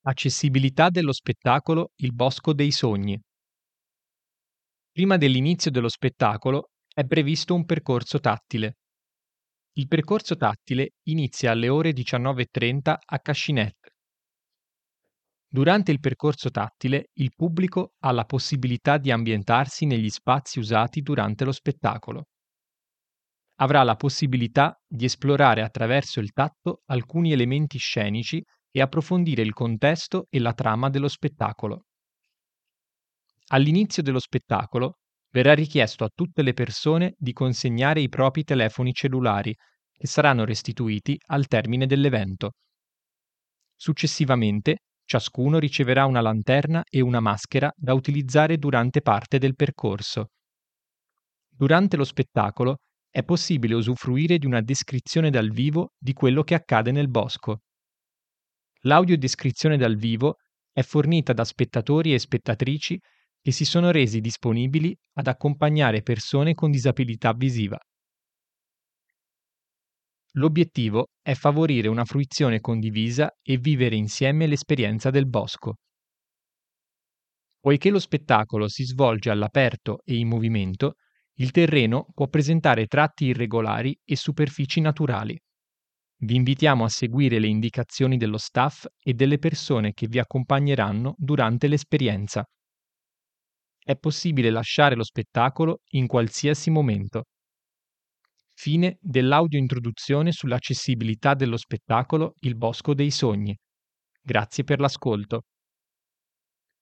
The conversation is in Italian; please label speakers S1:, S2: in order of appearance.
S1: Accessibilità dello spettacolo Il Bosco dei Sogni. Prima dell'inizio dello spettacolo è previsto un percorso tattile. Il percorso tattile inizia alle ore 19:30 a Cascinette. Durante il percorso tattile il pubblico ha la possibilità di ambientarsi negli spazi usati durante lo spettacolo. Avrà la possibilità di esplorare attraverso il tatto alcuni elementi scenici e approfondire il contesto e la trama dello spettacolo. All'inizio dello spettacolo verrà richiesto a tutte le persone di consegnare i propri telefoni cellulari, che saranno restituiti al termine dell'evento. Successivamente, ciascuno riceverà una lanterna e una maschera da utilizzare durante parte del percorso. Durante lo spettacolo è possibile usufruire di una descrizione dal vivo di quello che accade nel bosco. L'audiodescrizione dal vivo è fornita da spettatori e spettatrici che si sono resi disponibili ad accompagnare persone con disabilità visiva. L'obiettivo è favorire una fruizione condivisa e vivere insieme l'esperienza del bosco. Poiché lo spettacolo si svolge all'aperto e in movimento, il terreno può presentare tratti irregolari e superfici naturali. Vi invitiamo a seguire le indicazioni dello staff e delle persone che vi accompagneranno durante l'esperienza. È possibile lasciare lo spettacolo in qualsiasi momento. Fine dell'audio introduzione sull'accessibilità dello spettacolo Il Bosco dei Sogni. Grazie per l'ascolto.